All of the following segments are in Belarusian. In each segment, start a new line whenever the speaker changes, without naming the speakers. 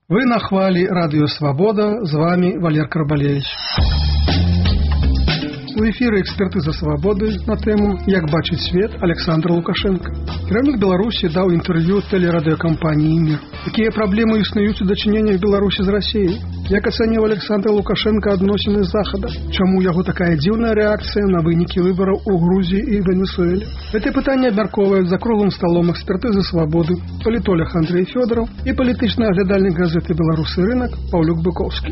Вы на хвалі Радио Свобода, з вами Валер Карбалевич. У эфіры «Экспертыза свабоды» на тэму «Як бачыць свет» Александр Лукашенко. Кіраўнік Беларусі даў інтэрв'ю тэлерадыёкампаніі «Мир». Якія праблемы існуюць у дачыненнях Беларусі з Расіяй? Як ацаніў Александр Лукашенко адносіны з Захада? Чаму яго такая дзіўная рэакцыя на вынікі выбараў у Грузіі і Венесуэле? Гэтае пытанне абмяркоўваюць за круглым сталом «Экспертызы свабоды» палітолог Андрей Фёдоров і палітычны аглядальнік газеты «Беларусы рынок» Паўлюк Быковскі.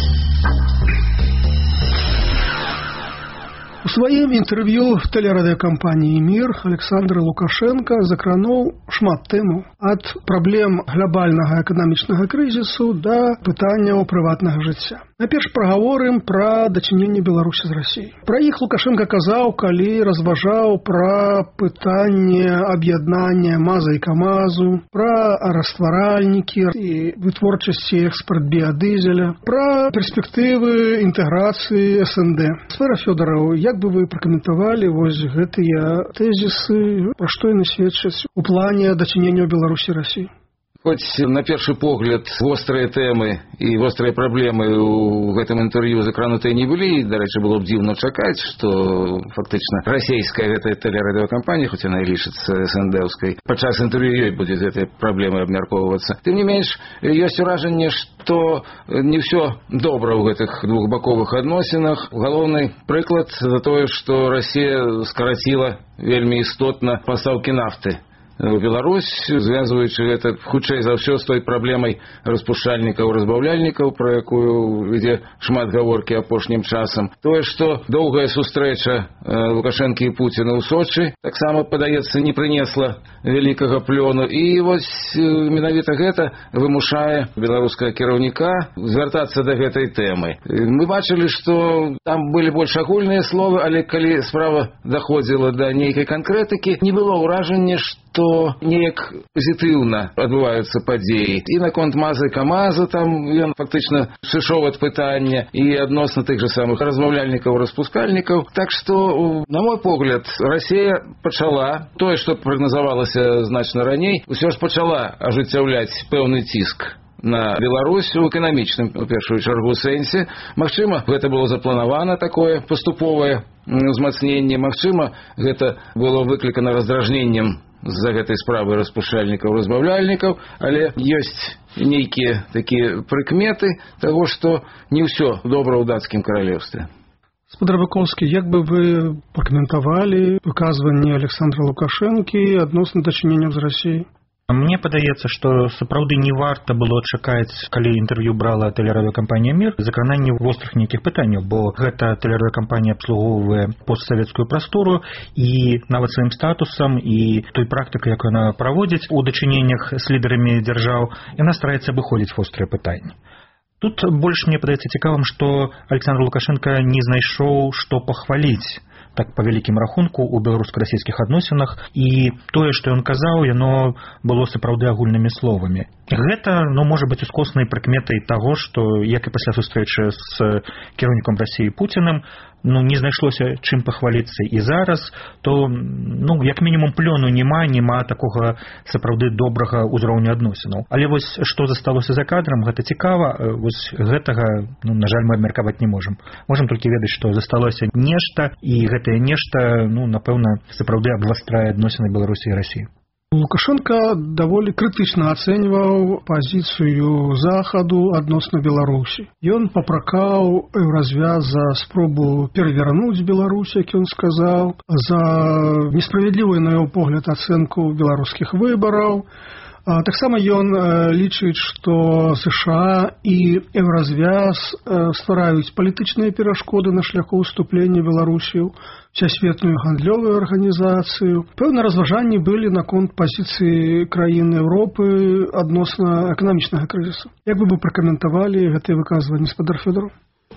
У сваім інтэрв'ю в тэлерадыёкампаніі «Мир» Александр Лукашенко закрануў шмат тэмаў. Ад праблем глобальнага эканамічнага крызісу да пытанняў прыватнага жыцця. Найперш прагаворым пра дачыненне Беларусі з Расіяй. Пра іх Лукашенко казаў, калі разважаў пра пытанне аб'яднання МАЗа і КамАЗу, пра растваральнікі і вытворчасці экспарт біядызеля, пра перспектывы інтэграцыі СНД. Сфера Фёдораў, як бы вы пракаментавалі вось гэтыя тэзісы, пра што яны сведчаць у плане дачынення Беларусі і Расіі?
Хоць на першы погляд вострыя тэмы і вострыя праблемы ў гэтым інтэрв'ю закранутыя не былі, дарэчы, было б дзіўна чакаць, што фактычна расійская гэтая тэлерадыёкампанія, хоць яна і лічыцца СНД-ўскай, падчас інтэрв'ю ёй будзе гэтай праблемай абмяркоўвацца. Тым не менш, ёсць уражанне, што не ўсё добра ў гэтых двухбаковых адносінах. Галоўны прыклад за тое, што Расія скараціла вельмі істотна пастаўкі нафты в Беларусь, звязваючы гэта хутчэй за ўсё з той праблемай распушчальнікаў, разбаўляльнікаў, пра якую ідзе шмат гаворкі апошнім часам. Тое, што доўгая сустрэча Лукашэнкі і Пуціна ў Сочы таксама, падаецца, не прынесла вялікага плёну. І вось менавіта гэта вымушае беларускага кіраўніка звяртацца да гэтай тэмы. Мы бачылі, што там былі больш агульныя словы, але калі справа даходзіла да нейкай канкрэтыкі, не было ўражання, што неяк пазітыўна адбываюцца падзеі. І наконт МАЗа і КамАЗа там ён фактычна сышоў ад пытання, і адносна тых жа самых разбаўляльнікаў, распускальнікаў. Так што, на мой погляд, Расія пачала тое, што прагназавалася значна раней, усё ж пачала ажыццяўляць пэўны ціск на Беларусь у эканамічным, у першую чаргу, сэнсе. Магчыма, гэта было запланавана такое паступовае узмацненне. Магчыма, гэта было выклікана раздражненнем з-за гэтай справы распушчальнікаў, разбаўляльнікаў, але ёсць нейкія такія прыкметы таго, што не ўсё добра ў дацкім каралеўстве.
Спадар Быковскі, як бы вы пракаментавалі выказванне Александра Лукашэнкі адносна дачыненняў з Расіяй?
Мне падаецца, што сапраўды не варта было чакаць, калі інтэрв'ю брала тэлерадыёкампанія «Мир», закрананне вострых нейкіх пытанняў, бо гэта тэлерадыёкампанія абслугоўвае постсавецкую прастору, і нават сваім статусам і той практыкай, якую яна праводзіць у дачыненнях з лідарамі дзяржаў, яна стараецца абыходзіць вострыя пытанні. Тут больш мне падаецца цікавым, што Александр Лукашенко не знайшоў, што пахваліць так па вялікім рахунку ў беларуска-расійскіх адносінах, і тое, што ён казаў, яно было сапраўды агульнымі словамі. Гэта, можа быць, ускоснай прыкметай таго, што, як і пасля сустрэчы з кіраўніком Расіі Пуціним, не знайшлося чым пахваліцца і зараз, то, як мінімум, плёну няма такога сапраўды добрага ўзроўню адносінаў. Але вось што засталося за кадрам, гэта цікава, вось гэтага, на жаль, мы абмеркаваць не можам. Можам толькі ведаць, што засталося нешта, і гэтае нешта, напэўна, сапраўды абвастрае адносіны Беларусі і Расіі.
Лукашенко даволі крытычна ацэньваў пазіцыю Захаду адносна Беларусі. Ён папракаў Еўразвяз за спробу перавярнуць Беларусь, як ён сказаў, за несправядлівую, на яго погляд, ацэнку беларускіх выбараў. Таксама ён лічыць, што США і Еўразвяз ствараюць палітычныя перашкоды на шляху ўступлення Беларусі ў сусветную гандлёвую арганізацыю. Пэўна разважанні былі наконт пазіцыі краін Еўропы адносна эканамічнага крызісу. Як бы вы пракаментавалі гэтыя выказванні, спадар Фёдоров?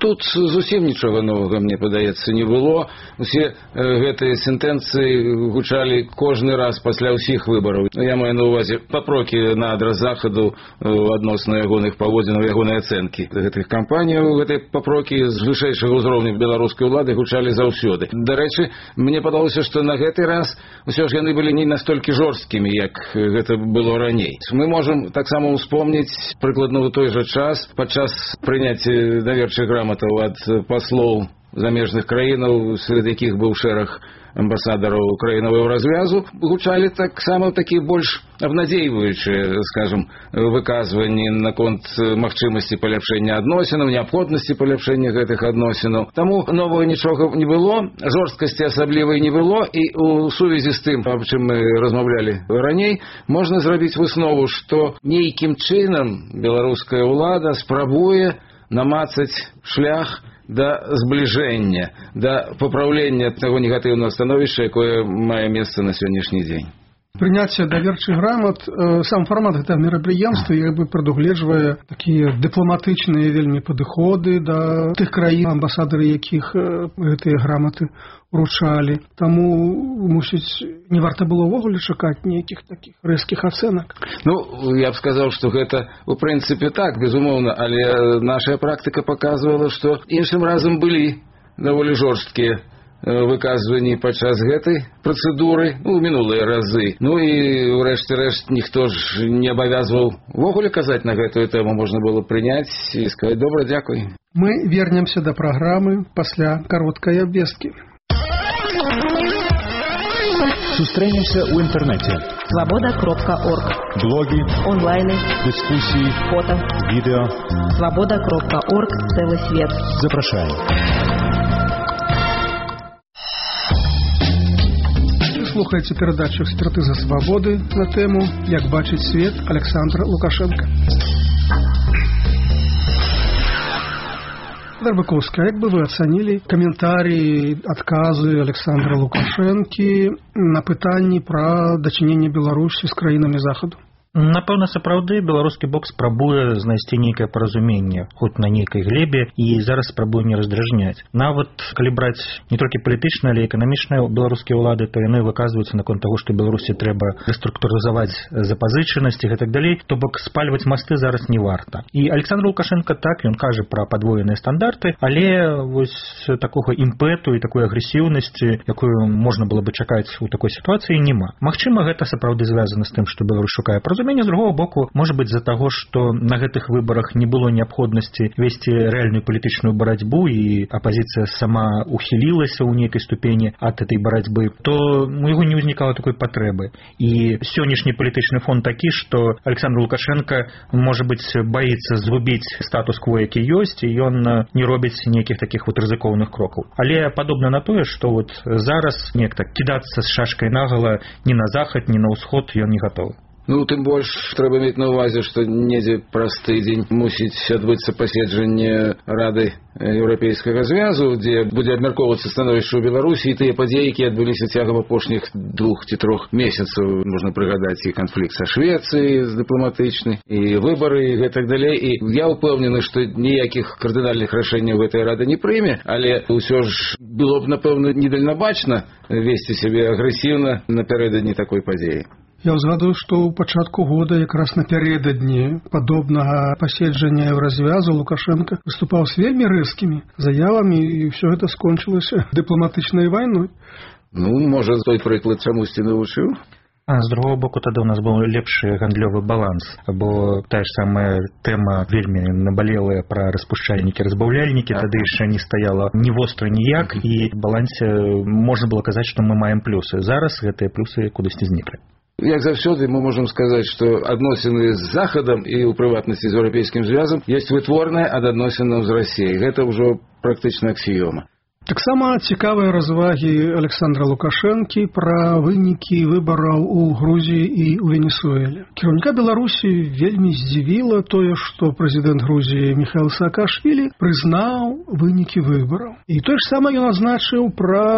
тут зусім нічога новага, мне падаецца, не было. Усе гэтыя сентэнцыі гучалі кожны раз пасля ўсіх выбараў. Я маю на увазе папрокі на адрас захаду адносна ягоных паводзінаў, ягонай ацэнкі гэтых кампаніяў. Гэтыя папрокі з вышэйшага ўзроўня беларускай улады гучалі заўсёды. Дарэчы, мне падалося, што на гэты раз усё ж яны былі не настолькі жорсткімі, як гэта было раней. Мы можам таксама успомніць прыкладна ў той жа час падчас прыняцця даверчых граматаў ад паслоў замежных краінаў, сярод якіх быў шэраг амбасадараў краінавого развязу, гучалі таксама такія больш абнадзейваючыя, скажем, выказванні наконт магчымасці паляпшэння адносінаў, неабходнасці паляпшэння гэтых адносінаў. Таму новага нічога не было, жорсткасці асаблівай не было, і у сувязі з тым, аб чым мы размаўлялі раней, можна зрабіць выснову, што нейкім чынам беларуская ўлада спрабуе намацаць шлях да збліжэння, да папраўлення таго негатыўнага становішча, якое мае месца на сённяшні дзень.
Прыняцце даверчых грамат, сам фармат гэтага мерапрыемства як бы прадугледжвае такія дыпламатычныя вельмі падыходы да тых краін, амбасадары якіх гэтыя граматы уручалі. Таму, мусіць, не варта было ўвогуле чакаць нейкіх такіх рэзкіх ацэнак.
Ну, я б сказаў, што гэта у прынцыпе так, безумоўна, але наша практыка паказвала, што іншым разам былі даволі жорсткія выказванні падчас гэтай працэдуры, мінулыя разы. Ну і ўрэшце рэшт ніхто ж не абавязваў увогуле казаць на гэтую тэму, можна было прыняць і сказаць: добра, дзякуй.
Мы вернемся да праграмы пасля кароткай абвесткі.
Сустрэнемся ў інтэрнэце.
Свобода.орг.
Блогі,
онлайны,
дыскусіі,
фото,
відэо.
Свобода.орг. Цэлы свет.
Запрашаем.
Слухаеце перадачу «Экспертыза свабоды» на тэму «Як бачыць свет» Александра Лукашенка. Дарбаковская, як бы вы ацанілі каментарі, адказы Александра Лукашэнкі на пытанні пра дачыненне Беларусі з краінамі Захаду?
Напэўна, сапраўды беларускі бок спрабуе знайсці нейкае паразуменне, хоць на нейкай глебе, і зараз спрабуе не раздражняць. Нават калі браць не толькі палітычныя, але эканамічныя беларускія ўлады, то яны выказваюцца наконт таго, што Беларусі трэба рэструктурызаваць запазычанасць і гэтак далей, то бок спальваць масты зараз не варта. І Александр Лукашенко так, ён кажа пра падвоеныя стандарты, але вось такога імпэту і такой агрэсіўнасці, якую можна было бы чакаць у такой сітуацыі, няма. Магчыма, гэта сапраўды звязана з тым, што Беларусь шукае паразуменне. З другого боку, можа быць з-за таго, што на гэтых выбарах не было неабходнасці весці рэальную палітычную барацьбу і апазіцыя сама ухілілася ў нейкай ступені ад этой барацьбы, то у яго не ўзнікала такой патрэбы. І сённяшні палітычны фон такі, што Александр Лукашенко, можа быць, баіцца згубіць статус-кво, які ёсць, і ён не робіць нейкіх такіх вот рызыкоўных крокаў. Але падобна на тое, што вот зараз нехта кідацца з шашкай нагала ні на захад, ні на ўсход ён не гатовы.
Ну, тым больш трэба мець на ўвазе, што недзе праз тыдзень мусіць адбыцца паседжанне Рады Еўрапейскага звязу, дзе будзе абмяркоўвацца становішча ў Беларусі і тыя падзеі, якія адбыліся цягам апошніх 2 ці 3 месяцаў. Можна прыгадаць і канфлікт са Швецыяй дыпламатычны, і выбары, і гэтак далей. І я ўпэўнены, што ніякіх кардынальных рашэнняў гэтая Рада не прыме, але ўсё ж было б, напэўна, недальнабачна весці сябе агрэсіўна напярэдадні такой падзеі.
Я ўзгадую, што ў пачатку года якраз напярэдадні падобнага паседжання Еўразвязу Лукашенко выступаў з вельмі рэзкімі заявамі, і ўсё гэта скончылася дыпламатычнай вайной.
Ну, можа, той прыклад чамусьці навучыў?
А з другого боку, тады у нас быў лепшы гандлёвы баланс, бо тая ж самая тэма вельмі набалелая пра распушчальнікі-разбаўляльнікі, тады яшчэ не стаяла ні востра ніяк, і в балансе можна было казаць, што мы маем плюсы. Зараз гэтыя плюсы кудысьці зніклі.
Як заўсёды мы можам сказаць, што адносіны з Захадам і ў прыватнасці з Еўрапейскім звязам ёсць вытворныя ад адносінаў з Расіяй. Гэта ўжо практычна аксіёма.
Таксама цікавыя развагі Александра Лукашэнкі пра вынікі выбараў у Грузіі і ў Венесуэле. Кіраўніка Беларусі вельмі здзівіла тое, што прэзідэнт Грузіі Міхаіл Саакашвілі прызнаў вынікі выбараў. І тое ж самае ён азначыў пра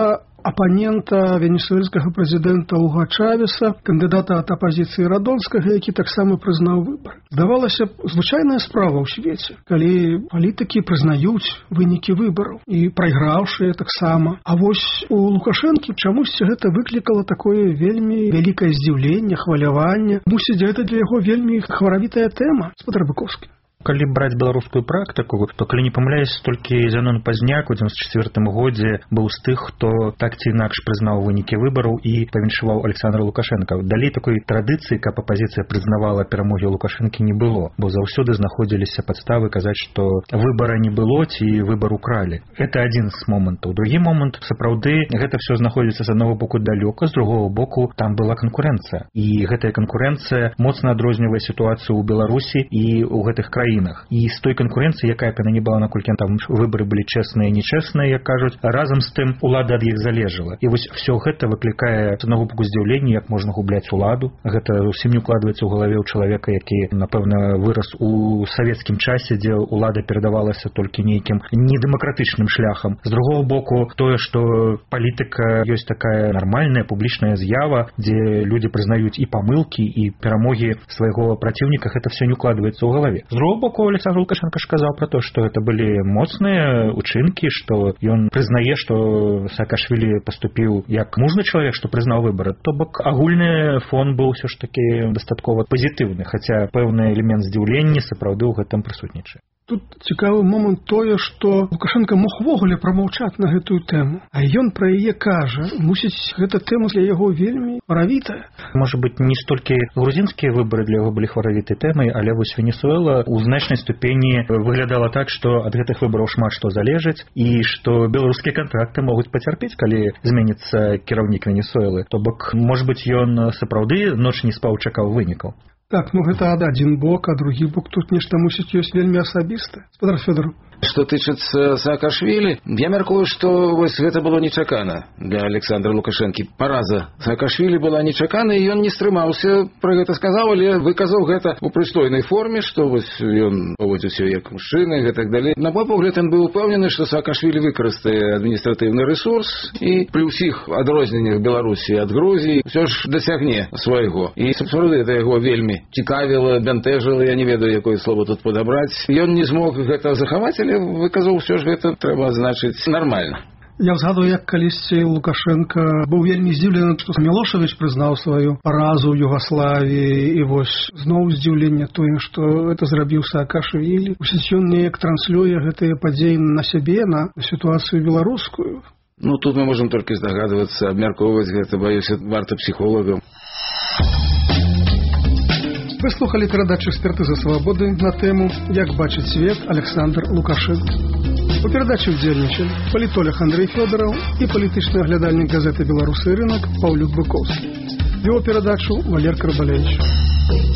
апанента венесуэльскага прэзідэнта Уга Чавеса, кандыдата ад апазіцыі Радонскага, які таксама прызнаў выбары. Здавалася б, звычайная справа ў свеце, калі палітыкі прызнаюць вынікі выбараў і прайграўшыя таксама. А вось у Лукашэнкі чамусьці гэта выклікала такое вельмі вялікае здзіўленне, хваляванне. Мусіць, гэта для яго вельмі хваравітая тэма. Спадар Быкоўскі.
Калі браць беларускую практыку, то, калі не памыляюсь, толькі Зянон Пазняк у 1994 годзе быў з тых, хто так ці інакш прызнаў вынікі выбараў і павіншаваў Александра Лукашенка. Далей такой традыцыі, каб апазіцыя прызнавала перамогі Лукашэнкі, не было, бо заўсёды знаходзіліся падставы казаць, што выбара не было ці выбар укралі. Это адзін з момантаў. Другі момант, сапраўды, гэта ўсё знаходзіцца з аднаго боку далёка, з другого боку там была канкурэнцыя. І гэтая канкурэнцыя моцна адрознівае сітуацыю ў Беларусі і ў гэтых краінах. І з той канкурэнцыі, якая б яна не была, наколькі там выбары былі чэсныя і нечэсныя, як кажуць, разам з тым улада ад іх залежала. І вось все гэта выклікае з аднаго боку здзіўленне, як можна губляць уладу. Гэта зусім не укладваецца ў галаве ў чалавека, які, напэўна, вырас у савецкім часе, дзе улада перадавалася толькі нейкім недэмакратычным шляхам. З другого боку, тое, што палітыка ёсць такая нармальная публічная з'ява, дзе людзі прызнаюць і памылкі, і перамогі свайго праціўніка, гэта все не укладваецца ў галаве. З другого боку, Александр Лукашенко сказаў пра то, што гэта былі моцныя учынкі, што ён прызнае, што Саакашвілі паступіў як мужны чалавек, што прызнаў выбары. То бок агульны фон быў усё ж такі дастаткова пазітыўны, хаця пэўны элемент здзіўлення сапраўды ў гэтым прысутнічае.
Тут цікавы момант тое, што Лукашенко мог увогуле прамаўчаць на гэтую тэму, а ён пра яе кажа. Мусіць, гэта тэма для яго вельмі хваравітая.
Можа быць, не столькі грузінскія выбары для яго былі хваравітай тэмай, але вось Венесуэла ў значнай ступені выглядала так, што ад гэтых выбараў шмат што залежыць і што беларускія кантракты могуць пацярпець, калі зменіцца кіраўнік Венесуэлы. То бок, можа быць, ён сапраўды ноч не спаў, чакаў вынікаў.
Так, гэта адзін бок, а другі бок тут нешта мусіць ёсць вельмі асабістае. Спадар Фёдоров.
Што тычыцца Саакашвілі, я мяркую, што вось гэта было нечакана для Александра Лукашэнкі. Параза Саакашвілі была нечакана, і ён не стрымаўся, пра гэта сказаў, але выказаў гэта ў прыстойнай форме, што вось ён паводзіўся як мужчына і так далей. На мой погляд, ён быў упэўнены, што Саакашвілі выкарыстае адміністратыўны рэсурс і пры ўсіх адрозненнях Беларусі ад Грузіі ўсё ж дасягне свайго. І сапраўды гэта яго вельмі цікавіла, бянтэжыла, я не ведаю, якое слово тут падабраць. Ён не змог гэта захаваць, але выказаў ўсё ж гэта, трэба адзначыць, нармальна.
Я згадую, як калісьці Лукашенко быў вельмі здзіўлены, што Мілошавіч прызнаў сваю паразу ў Югаславіі, і вось зноў здзіўленне тое, што гэта зрабіў Саакашвілі. Усіць ён неяк транслюе гэтыя падзеі на сябе, на сітуацыю беларускую.
Тут мы можам толькі здагадвацца, абмяркоўваць гэта, баюся, варта псіхолагам.
Вы слухали передачу «Эксперты за свободы» на тему «Як бачыць свет Александр Лукашенко». У передаче удзельнічалі палітолог Андрей Фёдоров и палітычны аглядальнік газеты «Беларусы рынок» Паўлюк Быкоўскі. Вёў передачу Валер Карбалевич.